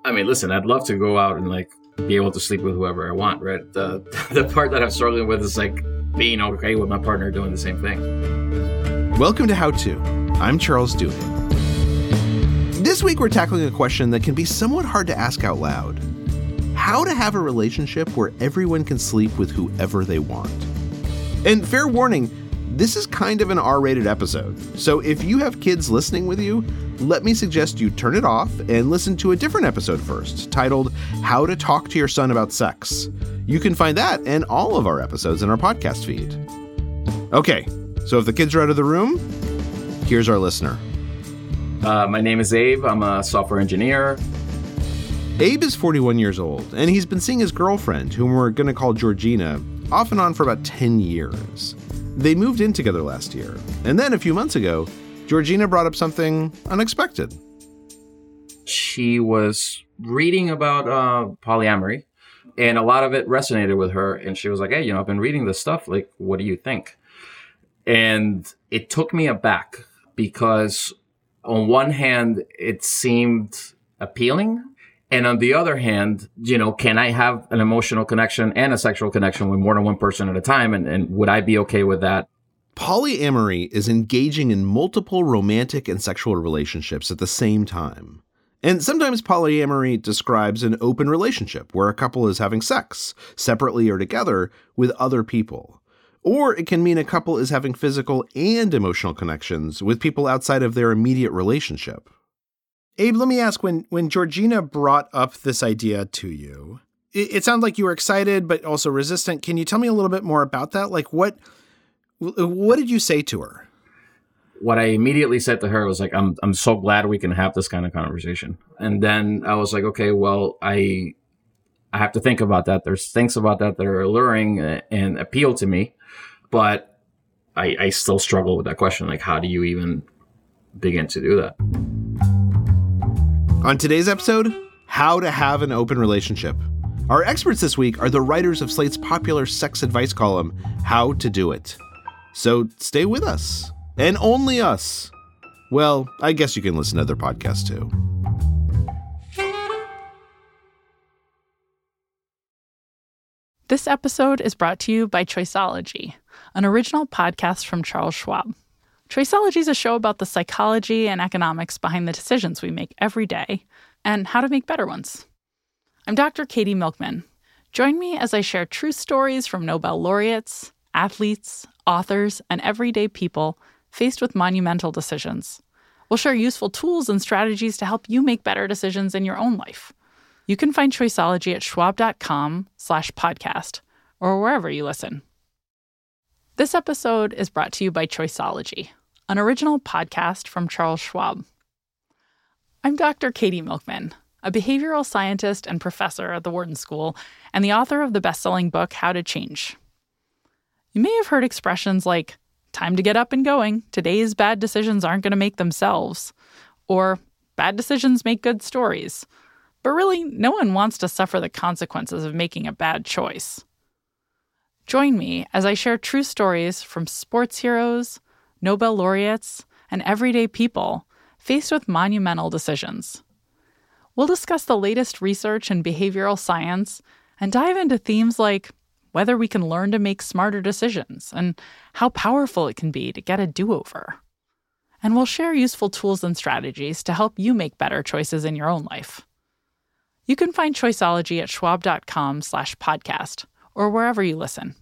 I mean, listen, I'd love to go out and like be able to sleep with whoever I want, right? The part that I'm struggling with is like being okay with my partner doing the same thing. Welcome to How To. I'm Charles Duhigg. This week we're tackling a question that can be somewhat hard to ask out loud. How to have a relationship where everyone can sleep with whoever they want. And fair warning, this is kind of an R-rated episode. So if you have kids listening with you, let me suggest you turn it off and listen to a different episode first, titled How to Talk to Your Son About Sex. You can find that and all of our episodes in our podcast feed. Okay, so if the kids are out of the room, here's our listener. My name is Abe. I'm a software engineer. Abe is 41 years old, and he's been seeing his girlfriend, whom we're going to call Georgina, off and on for about 10 years. They moved in together last year, and then a few months ago, Georgina brought up something unexpected. She was reading about polyamory, and a lot of it resonated with her. And she was like, hey, I've been reading this stuff. Like, what do you think? And it took me aback because on one hand, it seemed appealing. And on the other hand, can I have an emotional connection and a sexual connection with more than one person at a time? And would I be okay with that? Polyamory is engaging in multiple romantic and sexual relationships at the same time. And sometimes polyamory describes an open relationship where a couple is having sex, separately or together, with other people. Or it can mean a couple is having physical and emotional connections with people outside of their immediate relationship. Abe, let me ask, when Georgina brought up this idea to you, it sounded like you were excited, but also resistant. Can you tell me a little bit more about that? Like, what did you say to her? What I immediately said to her was like, I'm so glad we can have this kind of conversation. And then I was like, okay, well, I have to think about that. There's things about that are alluring and appeal to me, but I still struggle with that question. Like, how do you even begin to do that? On today's episode, how to have an open relationship. Our experts this week are the writers of Slate's popular sex advice column, How to Do It. So stay with us. And only us. Well, I guess you can listen to other podcasts too. This episode is brought to you by Choiceology, an original podcast from Charles Schwab. Choiceology is a show about the psychology and economics behind the decisions we make every day and how to make better ones. I'm Dr. Katie Milkman. Join me as I share true stories from Nobel laureates, athletes, authors, and everyday people faced with monumental decisions. We'll share useful tools and strategies to help you make better decisions in your own life. You can find Choiceology at schwab.com/podcast or wherever you listen. This episode is brought to you by Choiceology, an original podcast from Charles Schwab. I'm Dr. Katie Milkman, a behavioral scientist and professor at the Wharton School and the author of the best-selling book, How to Change. You may have heard expressions like, time to get up and going, today's bad decisions aren't going to make themselves, or bad decisions make good stories. But really, no one wants to suffer the consequences of making a bad choice. Join me as I share true stories from sports heroes, Nobel laureates, and everyday people faced with monumental decisions. We'll discuss the latest research in behavioral science and dive into themes like whether we can learn to make smarter decisions and how powerful it can be to get a do-over. And we'll share useful tools and strategies to help you make better choices in your own life. You can find Choiceology at schwab.com/podcast or wherever you listen.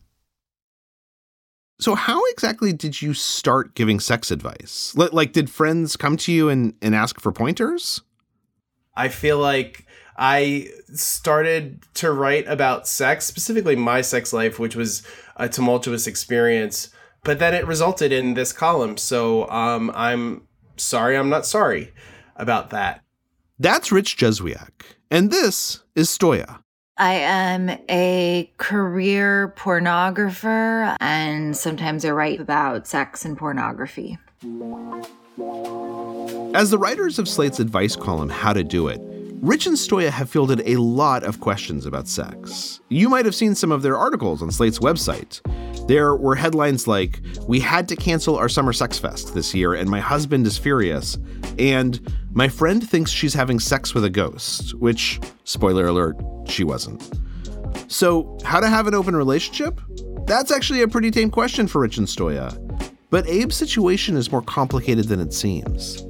So how exactly did you start giving sex advice? Like, did friends come to you and ask for pointers? I feel like I started to write about sex, specifically my sex life, which was a tumultuous experience. But then it resulted in this column. So I'm sorry, I'm not sorry about that. That's Rich Juzwiak. And this is Stoya. I am a career pornographer, and sometimes I write about sex and pornography. As the writers of Slate's advice column, How to Do It, Rich and Stoya have fielded a lot of questions about sex. You might have seen some of their articles on Slate's website. There were headlines like, "We had to cancel our summer sex fest this year and my husband is furious," and "My friend thinks she's having sex with a ghost," which, spoiler alert, she wasn't. So, how to have an open relationship? That's actually a pretty tame question for Rich and Stoya. But Abe's situation is more complicated than it seems.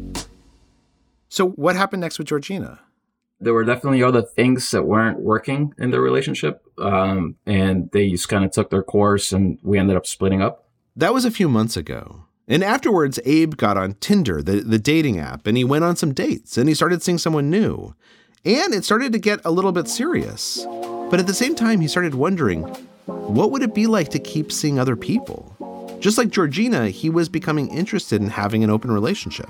So what happened next with Georgina? There were definitely other things that weren't working in their relationship. And they just kind of took their course and we ended up splitting up. That was a few months ago. And afterwards, Abe got on Tinder, the dating app, and he went on some dates and he started seeing someone new. And it started to get a little bit serious. But at the same time, he started wondering, what would it be like to keep seeing other people? Just like Georgina, he was becoming interested in having an open relationship.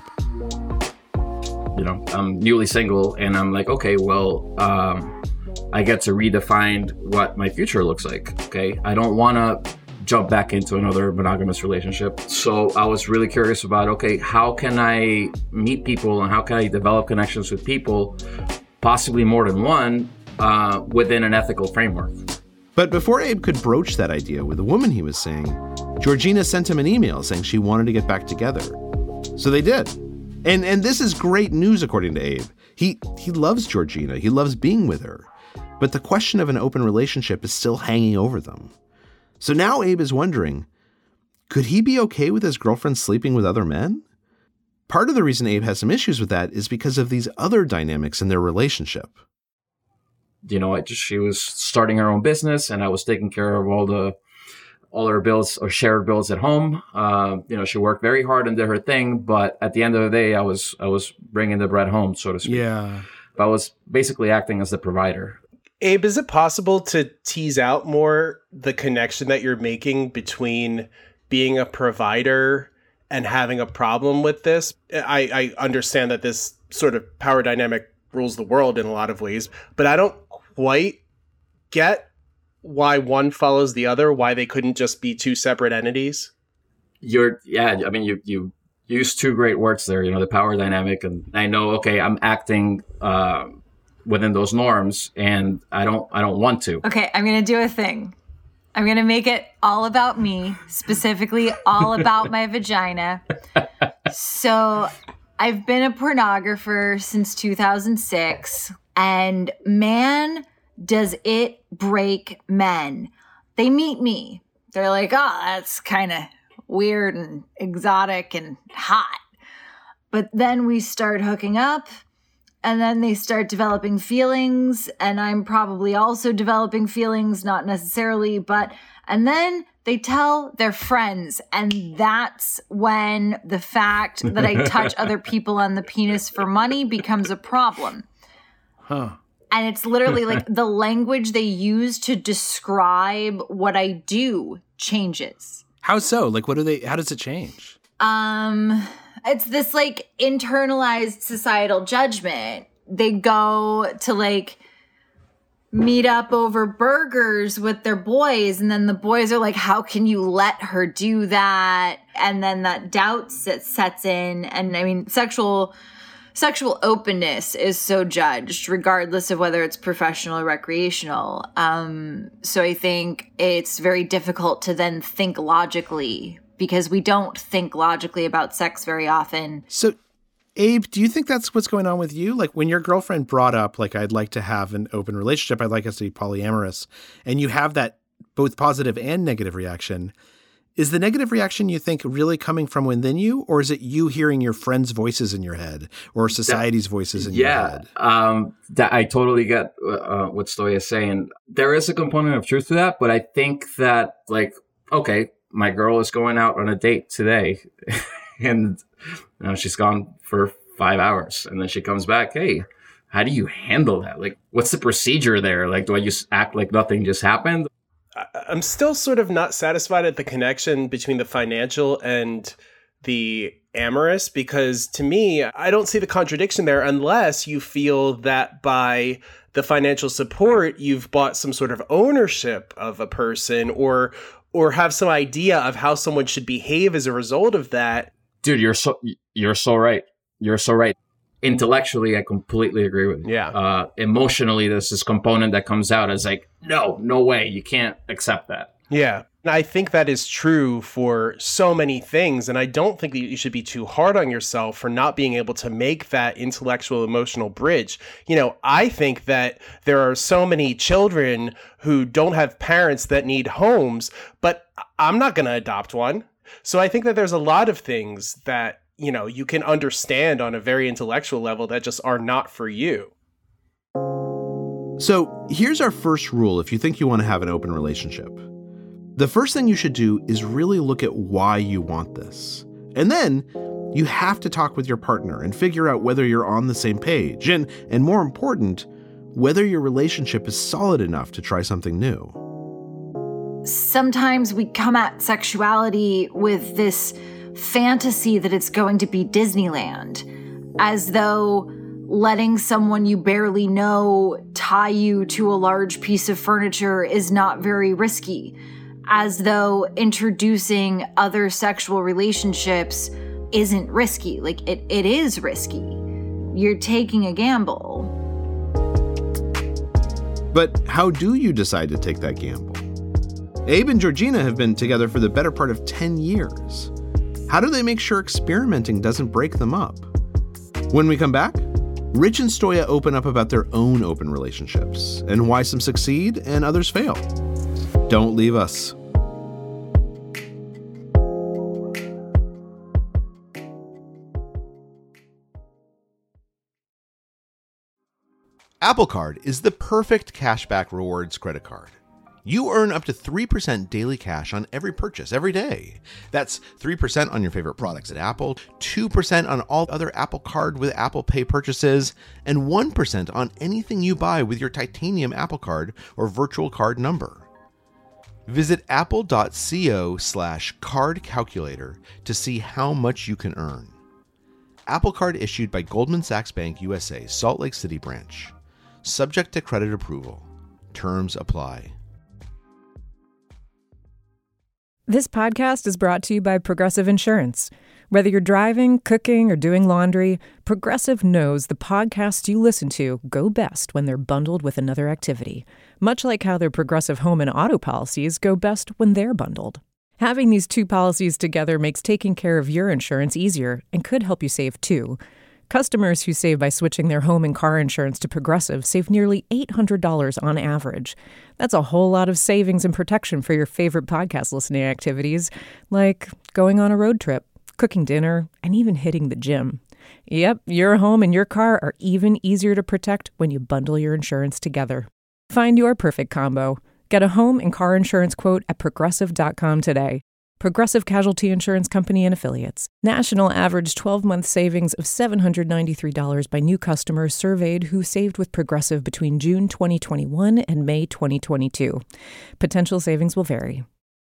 You know, I'm newly single and I'm like, okay, well, I get to redefine what my future looks like. Okay. I don't want to jump back into another monogamous relationship. So I was really curious about, okay, how can I meet people and how can I develop connections with people, possibly more than one, within an ethical framework? But before Abe could broach that idea with the woman he was seeing, Georgina sent him an email saying she wanted to get back together. So they did. And this is great news, according to Abe. He loves Georgina. He loves being with her. But the question of an open relationship is still hanging over them. So now Abe is wondering, could he be okay with his girlfriend sleeping with other men? Part of the reason Abe has some issues with that is because of these other dynamics in their relationship. You know, she was starting her own business and I was taking care of all her bills or shared bills at home. You know, she worked very hard and did her thing, but at the end of the day, I was bringing the bread home, so to speak. Yeah. I was basically acting as the provider. Abe, is it possible to tease out more the connection that you're making between being a provider and having a problem with this? I understand that this sort of power dynamic rules the world in a lot of ways, but I don't quite get why one follows the other, why they couldn't just be two separate entities. You used two great words there, you know, the power dynamic. And I know, okay, I'm acting within those norms and I don't want to. Okay, I'm going to do a thing. I'm going to make it all about me, specifically all about my vagina. So I've been a pornographer since 2006, and man, does it break men. They meet me. They're like, oh, that's kind of weird and exotic and hot. But then we start hooking up, and then they start developing feelings, and I'm probably also developing feelings, not necessarily, and then they tell their friends, and that's when the fact that I touch other people on the penis for money becomes a problem. Huh. And it's literally like the language they use to describe what I do changes. How so? Like, how does it change? It's this like internalized societal judgment. They go to like meet up over burgers with their boys, and then the boys are like, how can you let her do that? And then that doubt sets in. And I mean, sexual openness is so judged, regardless of whether it's professional or recreational. So I think it's very difficult to then think logically, because we don't think logically about sex very often. So, Abe, do you think that's what's going on with you? Like when your girlfriend brought up, like, I'd like to have an open relationship, I'd like us to be polyamorous, and you have that both positive and negative reaction, is the negative reaction, you think, really coming from within you, or is it you hearing your friends' voices in your head or society's voices in your head? Yeah, I totally get what Stoya is saying. There is a component of truth to that, but I think that, like, okay, my girl is going out on a date today, and you know, she's gone for 5 hours, and then she comes back. Hey, how do you handle that? Like, what's the procedure there? Like, do I just act like nothing just happened? I'm still sort of not satisfied at the connection between the financial and the amorous, because to me, I don't see the contradiction there unless you feel that by the financial support, you've bought some sort of ownership of a person or have some idea of how someone should behave as a result of that. Dude, you're so right. You're so right. intellectually, I completely agree with you. Yeah. Emotionally, there's this component that comes out as like, no way, you can't accept that. Yeah. I think that is true for so many things. And I don't think that you should be too hard on yourself for not being able to make that intellectual, emotional bridge. I think that there are so many children who don't have parents that need homes, but I'm not going to adopt one. So I think that there's a lot of things that, you can understand on a very intellectual level that just are not for you. So here's our first rule if you think you want to have an open relationship. The first thing you should do is really look at why you want this. And then you have to talk with your partner and figure out whether you're on the same page and more important, whether your relationship is solid enough to try something new. Sometimes we come at sexuality with this fantasy that it's going to be Disneyland, as though letting someone you barely know tie you to a large piece of furniture is not very risky, as though introducing other sexual relationships isn't risky. Like, it is risky. You're taking a gamble. But how do you decide to take that gamble? Abe and Georgina have been together for the better part of 10 years. How do they make sure experimenting doesn't break them up? When we come back, Rich and Stoya open up about their own open relationships and why some succeed and others fail. Don't leave us. Apple Card is the perfect cashback rewards credit card. You earn up to 3% daily cash on every purchase every day. That's 3% on your favorite products at Apple, 2% on all other Apple Card with Apple Pay purchases, and 1% on anything you buy with your titanium Apple Card or virtual card number. Visit apple.co/card calculator to see how much you can earn. Apple Card issued by Goldman Sachs Bank USA, Salt Lake City branch. Subject to credit approval. Terms apply. This podcast is brought to you by Progressive Insurance. Whether you're driving, cooking, or doing laundry, Progressive knows the podcasts you listen to go best when they're bundled with another activity, much like how their Progressive home and auto policies go best when they're bundled. Having these two policies together makes taking care of your insurance easier and could help you save too. Customers who save by switching their home and car insurance to Progressive save nearly $800 on average. That's a whole lot of savings and protection for your favorite podcast listening activities, like going on a road trip, cooking dinner, and even hitting the gym. Yep, your home and your car are even easier to protect when you bundle your insurance together. Find your perfect combo. Get a home and car insurance quote at Progressive.com today. Progressive Casualty Insurance Company and Affiliates. National average 12-month savings of $793 by new customers surveyed who saved with Progressive between June 2021 and May 2022. Potential savings will vary.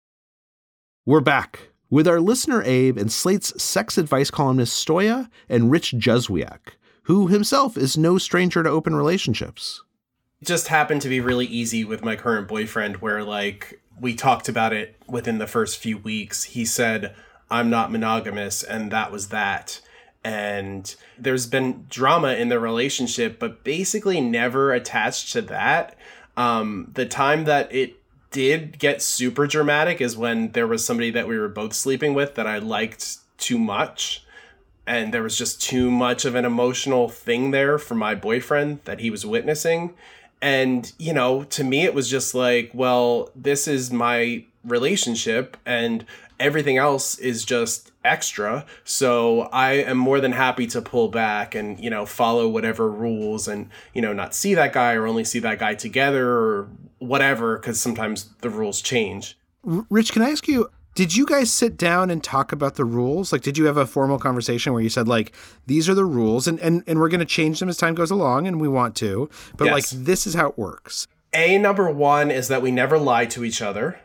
We're back with our listener Abe and Slate's sex advice columnist Stoya and Rich Juzwiak, who himself is no stranger to open relationships. It just happened to be really easy with my current boyfriend where, we talked about it within the first few weeks. He said, I'm not monogamous, and that was that. And there's been drama in the relationship, but basically never attached to that. The time that it did get super dramatic is when there was somebody that we were both sleeping with that I liked too much. And there was just too much of an emotional thing there for my boyfriend that he was witnessing. And, to me, it was just like, well, this is my relationship and everything else is just extra. So I am more than happy to pull back and, follow whatever rules and, not see that guy or only see that guy together or whatever, because sometimes the rules change. Rich, can I ask you, did you guys sit down and talk about the rules? Did you have a formal conversation where you said, these are the rules and we're going to change them as time goes along and we want to, but yes. This is how it works. Number one is that we never lie to each other.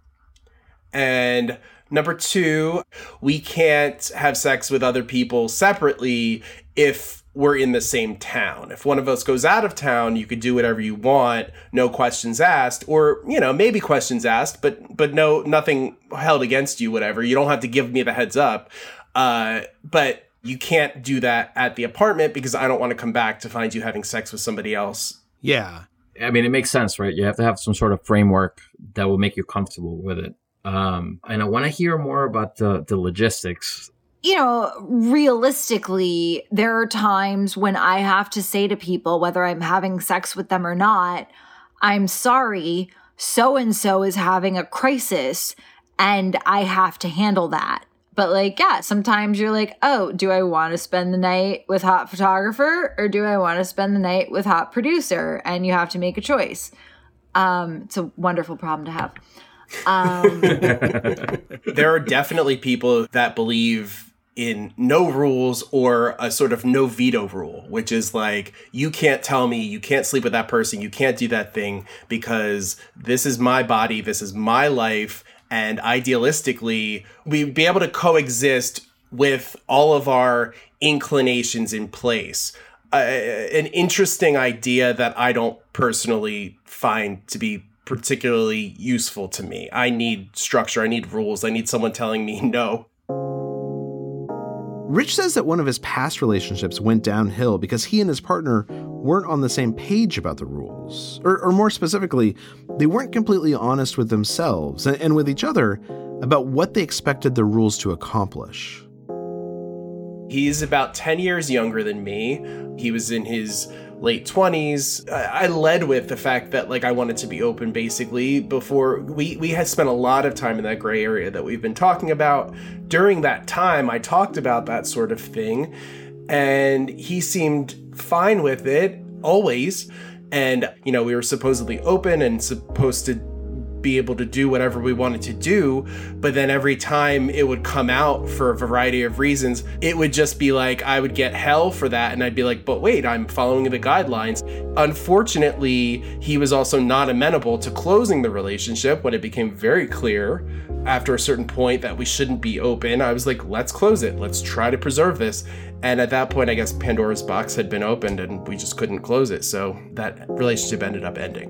And number two, we can't have sex with other people separately if we're in the same town. If one of us goes out of town, you could do whatever you want, no questions asked, or, maybe questions asked, but no, nothing held against you, whatever. You don't have to give me the heads up. But you can't do that at the apartment because I don't want to come back to find you having sex with somebody else. Yeah. I mean, it makes sense, right? You have to have some sort of framework that will make you comfortable with it. And I want to hear more about the logistics. You know, realistically, there are times when I have to say to people, whether I'm having sex with them or not, I'm sorry, so-and-so is having a crisis and I have to handle that. But like, yeah, sometimes you're like, oh, do I want to spend the night with hot photographer or do I want to spend the night with hot producer? And you have to make a choice. It's a wonderful problem to have. There are definitely people that believe in no rules or a sort of no veto rule, which is like, you can't tell me you can't sleep with that person, you can't do that thing because this is my body, this is my life, and idealistically, we'd be able to coexist with all of our inclinations in place. An interesting idea that I don't personally find to be particularly useful to me. I need structure, I need rules, I need someone telling me no. Rich says that one of his past relationships went downhill because he and his partner weren't on the same page about the rules. Or more specifically, they weren't completely honest with themselves and with each other about what they expected the rules to accomplish. He's about 10 years younger than me. He was in his late 20s. I led with the fact that like I wanted to be open basically before we had spent a lot of time in that gray area that we've been talking about. During that time, I talked about that sort of thing and he seemed fine with it always. And, you know, we were supposedly open and supposed to be able to do whatever we wanted to do, but then every time it would come out for a variety of reasons, it would just be like I would get hell for that, and I'd be like, but wait, I'm following the guidelines. Unfortunately, he was also not amenable to closing the relationship when it became very clear after a certain point that we shouldn't be open. I was like, let's close it, let's try to preserve this. And at that point, I guess Pandora's box had been opened and we just couldn't close it, so that relationship ended up ending.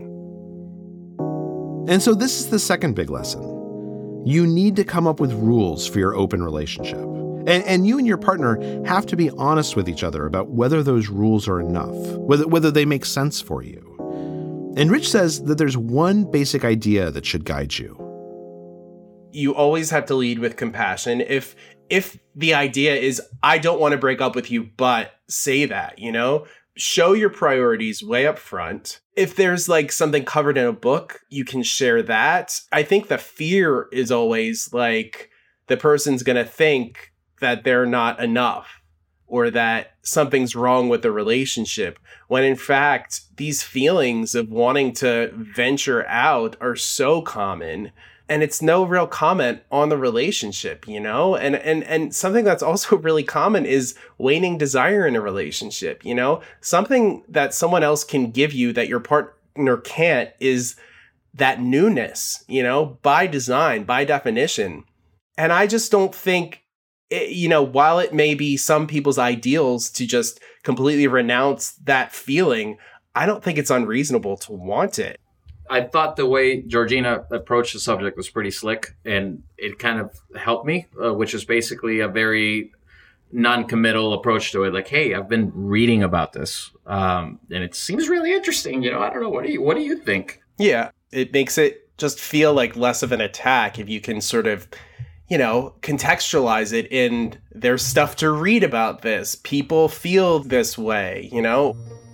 And so this is the second big lesson. You need to come up with rules for your open relationship. And you and your partner have to be honest with each other about whether those rules are enough, whether they make sense for you. And Rich says that there's one basic idea that should guide you. You always have to lead with compassion. If the idea is, I don't want to break up with you, but say that, you know? Show your priorities way up front. If there's like something covered in a book, you can share that. I think the fear is always like the person's going to think that they're not enough or that something's wrong with the relationship, when in fact, these feelings of wanting to venture out are so common. And it's no real comment on the relationship, you know? And something that's also really common is waning desire in a relationship, you know? Something that someone else can give you that your partner can't is that newness, you know, by design, by definition. And I just don't think, you know, while it may be some people's ideals to just completely renounce that feeling, I don't think it's unreasonable to want it. I thought the way Georgina approached the subject was pretty slick, and it kind of helped me, which is basically a very non-committal approach to it. Like, hey, I've been reading about this, and it seems really interesting. You know, I don't know. What do you think? Yeah, it makes it just feel like less of an attack if you can sort of, you know, contextualize it in there's stuff to read about this. People feel this way, you know?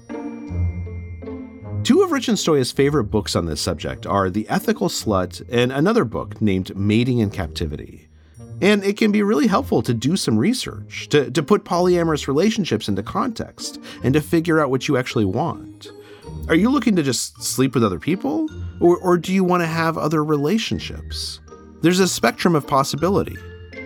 Two of Rich and Stoya's favorite books on this subject are The Ethical Slut and another book named Mating in Captivity. And it can be really helpful to do some research, to put polyamorous relationships into context, and to figure out what you actually want. Are you looking to just sleep with other people? Or do you want to have other relationships? There's a spectrum of possibility.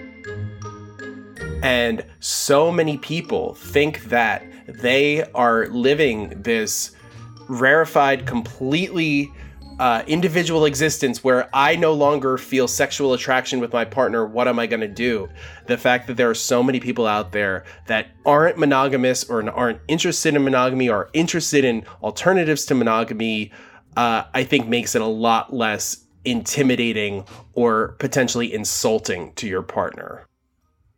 And so many people think that they are living this rarefied, completely individual existence where I no longer feel sexual attraction with my partner. What am I going to do? The fact that there are so many people out there that aren't monogamous or aren't interested in monogamy or interested in alternatives to monogamy, I think makes it a lot less intimidating or potentially insulting to your partner.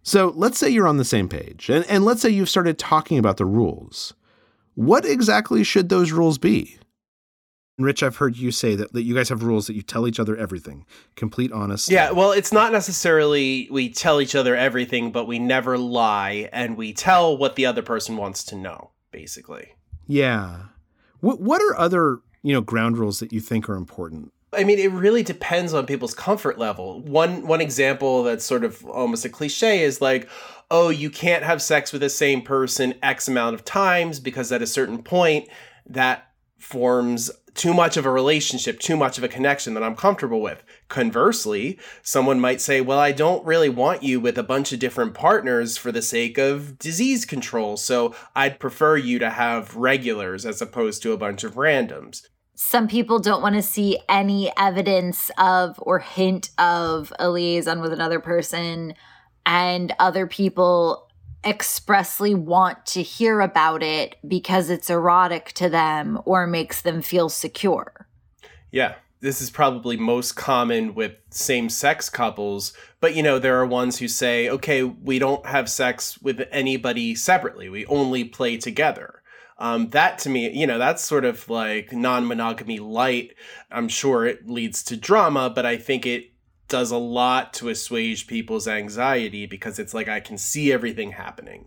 So let's say you're on the same page, and let's say you've started talking about the rules. What exactly should those rules be? Rich, I've heard you say that you guys have rules that you tell each other everything. Complete honesty. Yeah, well, it's not necessarily we tell each other everything, but we never lie, and we tell what the other person wants to know, basically. Yeah. What are other, ground rules that you think are important? I mean, it really depends on people's comfort level. One example that's sort of almost a cliche is like, oh, you can't have sex with the same person X amount of times because at a certain point that forms too much of a relationship, too much of a connection that I'm comfortable with. Conversely, someone might say, well, I don't really want you with a bunch of different partners for the sake of disease control, so I'd prefer you to have regulars as opposed to a bunch of randoms. Some people don't want to see any evidence of or hint of a liaison with another person, and other people expressly want to hear about it because it's erotic to them or makes them feel secure. Yeah, this is probably most common with same-sex couples, but there are ones who say, okay, we don't have sex with anybody separately. We only play together. That to me, that's sort of like non-monogamy light. I'm sure it leads to drama, but I think it does a lot to assuage people's anxiety because it's like I can see everything happening,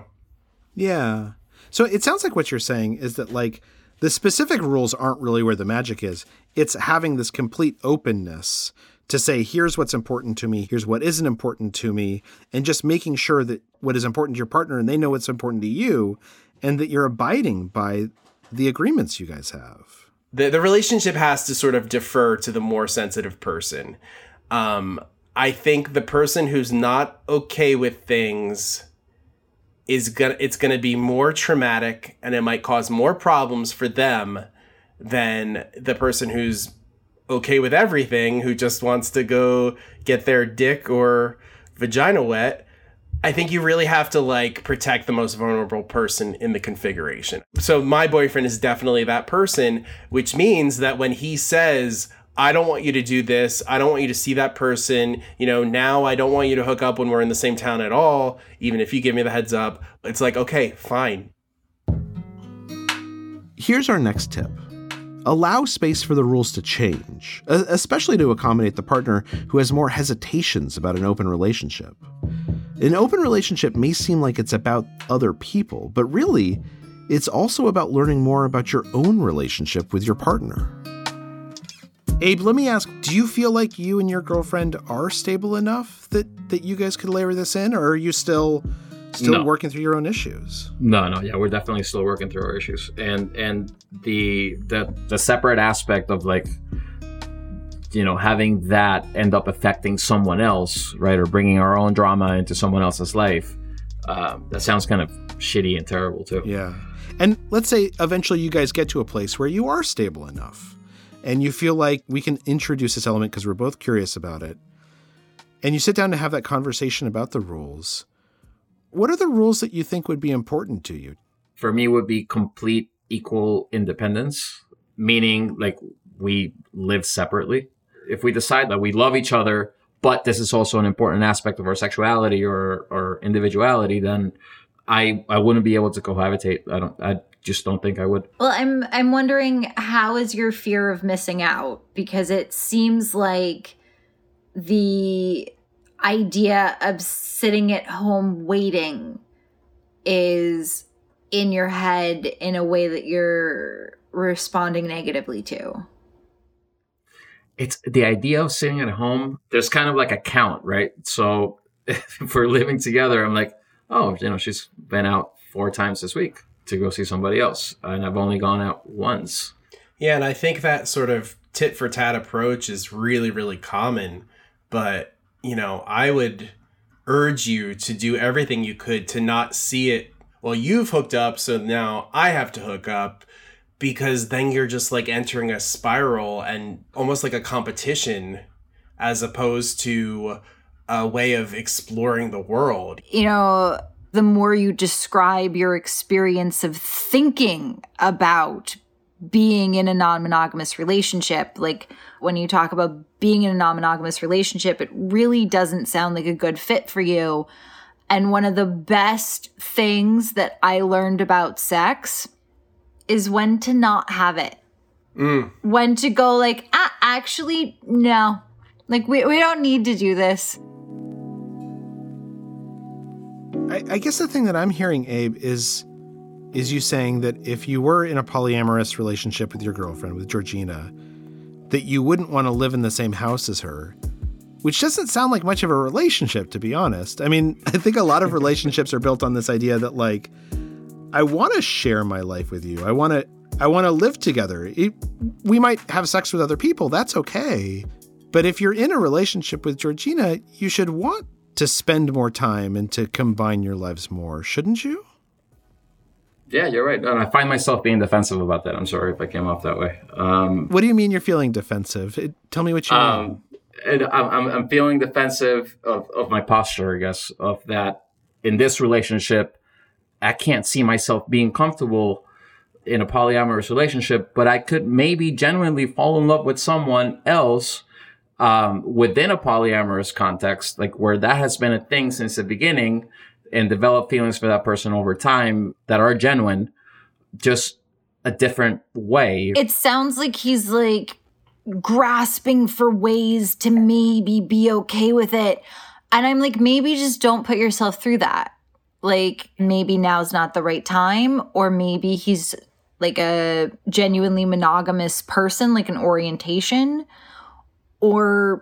Yeah. So it sounds like what you're saying is that like the specific rules aren't really where the magic is. It's having this complete openness to say, here's what's important to me, here's what isn't important to me, and just making sure that what is important to your partner and they know what's important to you and that you're abiding by the agreements you guys have. The relationship has to sort of defer to the more sensitive person. I think the person who's not okay with things it's gonna be more traumatic, and it might cause more problems for them than the person who's okay with everything, who just wants to go get their dick or vagina wet. I think you really have to protect the most vulnerable person in the configuration. So my boyfriend is definitely that person, which means that when he says, I don't want you to do this, I don't want you to see that person, now I don't want you to hook up when we're in the same town at all, even if you give me the heads up, it's like, okay, fine. Here's our next tip. Allow space for the rules to change, especially to accommodate the partner who has more hesitations about an open relationship. An open relationship may seem like it's about other people, but really, it's also about learning more about your own relationship with your partner. Abe, let me ask, do you feel like you and your girlfriend are stable enough that you guys could layer this in, or are you still No. working through your own issues? No, yeah, we're definitely still working through our issues, and the separate aspect of having that end up affecting someone else, right, or bringing our own drama into someone else's life, that sounds kind of shitty and terrible too. Yeah, and let's say eventually you guys get to a place where you are stable enough, and you feel like we can introduce this element because we're both curious about it, and you sit down to have that conversation about the rules. What are the rules that you think would be important to you? For me, would be complete equal independence, meaning we live separately. If we decide that we love each other, but this is also an important aspect of our sexuality or individuality, then I wouldn't be able to cohabitate. I just don't think I would. Well, I'm wondering, how is your fear of missing out? Because it seems like the idea of sitting at home waiting is in your head in a way that you're responding negatively to. It's the idea of sitting at home. There's kind of like a count, right? So if we're living together, I'm like, oh, she's been out 4 times this week to go see somebody else, and I've only gone out once. Yeah, and I think that sort of tit for tat approach is really, really common, but I would urge you to do everything you could to not see it. Well, you've hooked up, so now I have to hook up, because then you're just entering a spiral and almost like a competition as opposed to a way of exploring the world. The more you describe your experience of thinking about being in a non-monogamous relationship, when you talk about being in a non-monogamous relationship, it really doesn't sound like a good fit for you. And one of the best things that I learned about sex is when to not have it. When to go like, actually, no. Like, we don't need to do this. I guess the thing that I'm hearing, Abe, is you saying that if you were in a polyamorous relationship with your girlfriend, with Georgina, that you wouldn't want to live in the same house as her, which doesn't sound like much of a relationship, to be honest. I mean, I think a lot of relationships are built on this idea that, like, I want to share my life with you. I want to live together. We might have sex with other people. That's okay. But if you're in a relationship with Georgina, you should want to spend more time and to combine your lives more, shouldn't you? Yeah, you're right. And I find myself being defensive about that. I'm sorry if I came off that way. What do you mean you're feeling defensive? Tell me what you mean. And I'm feeling defensive of my posture, I guess, of that in this relationship. I can't see myself being comfortable in a polyamorous relationship, but I could maybe genuinely fall in love with someone else within a polyamorous context, like where that has been a thing since the beginning, and develop feelings for that person over time that are genuine, just a different way. It sounds like he's like grasping for ways to maybe be okay with it. And I'm like, maybe just don't put yourself through that. Like, maybe now's not the right time, or maybe he's like a genuinely monogamous person, like an orientation, or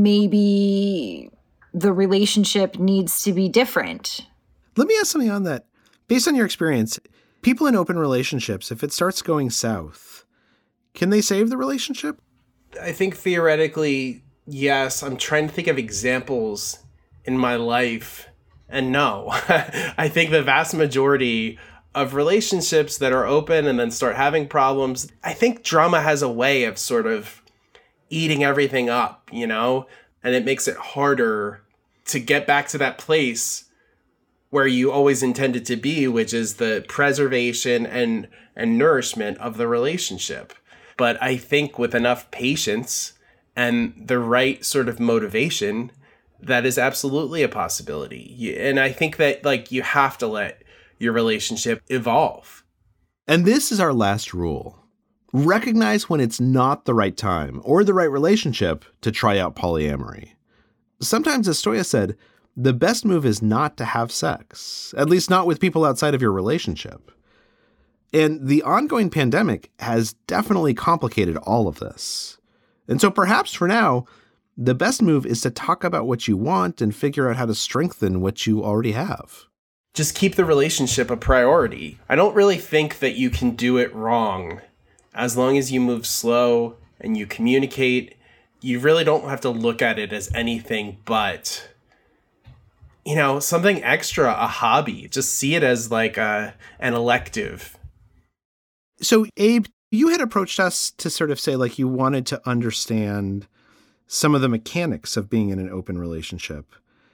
maybe the relationship needs to be different. Let me ask something on that. Based on your experience, people in open relationships, if it starts going south, can they save the relationship? I think theoretically, yes. I'm trying to think of examples in my life, and no. I think the vast majority of relationships that are open and then start having problems, I think drama has a way of sort of eating everything up, you know? And it makes it harder to get back to that place where you always intended to be, which is the preservation and nourishment of the relationship. But I think with enough patience and the right sort of motivation, that is absolutely a possibility. And I think that, like, you have to let your relationship evolve. And this is our last rule. Recognize when it's not the right time or the right relationship to try out polyamory. Sometimes, as Stoya said, the best move is not to have sex, at least not with people outside of your relationship. And the ongoing pandemic has definitely complicated all of this. And so perhaps for now, the best move is to talk about what you want and figure out how to strengthen what you already have. Just keep the relationship a priority. I don't really think that you can do it wrong. As long as you move slow and you communicate, you really don't have to look at it as anything but, you know, something extra, a hobby. Just see it as like an elective. So, Abe, you had approached us to sort of say, like, you wanted to understand some of the mechanics of being in an open relationship.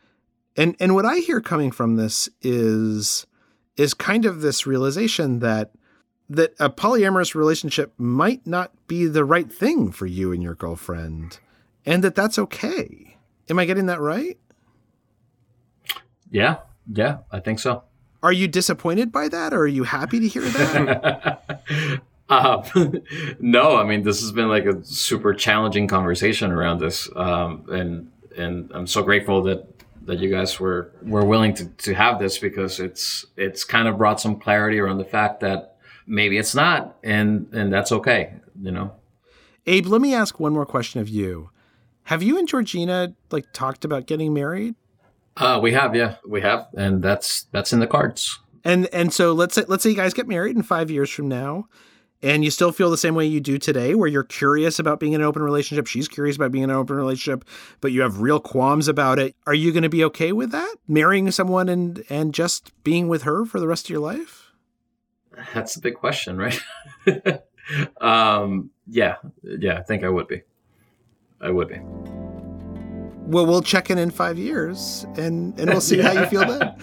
And what I hear coming from this is kind of this realization that a polyamorous relationship might not be the right thing for you and your girlfriend, and that's okay. Am I getting that right? Yeah, I think so. Are you disappointed by that, or are you happy to hear that? No, I mean, this has been like a super challenging conversation around this. And I'm so grateful that you guys were willing to have this, because it's kind of brought some clarity around the fact that maybe it's not, and that's okay, you know? Abe, let me ask one more question of you. Have you and Georgina talked about getting married? We have, yeah, we have. And that's in the cards. And so let's say you guys get married in 5 years from now, and you still feel the same way you do today, where you're curious about being in an open relationship. She's curious about being in an open relationship, but you have real qualms about it. Are you going to be okay with that? Marrying someone and just being with her for the rest of your life? That's a big question, right? Yeah, I think I would be. Well, we'll check in 5 years and we'll see how you feel then.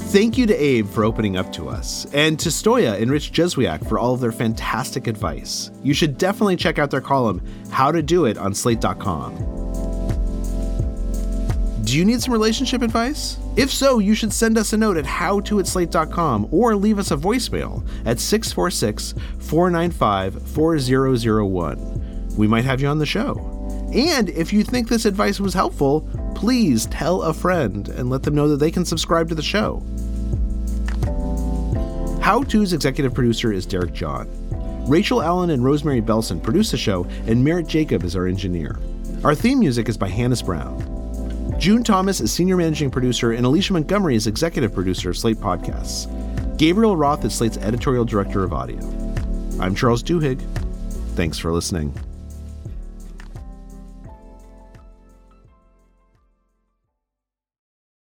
Thank you to Abe for opening up to us, and to Stoya and Rich Jeswiak for all of their fantastic advice. You should definitely check out their column, How to Do It, on Slate.com. Do you need some relationship advice? If so, you should send us a note at howto@slate.com or leave us a voicemail at 646-495-4001. We might have you on the show. And if you think this advice was helpful, please tell a friend and let them know that they can subscribe to the show. How To's executive producer is Derek John. Rachel Allen and Rosemary Belson produce the show, and Merritt Jacob is our engineer. Our theme music is by Hannes Brown. June Thomas is senior managing producer, and Alicia Montgomery is executive producer of Slate Podcasts. Gabriel Roth is Slate's editorial director of audio. I'm Charles Duhigg. Thanks for listening.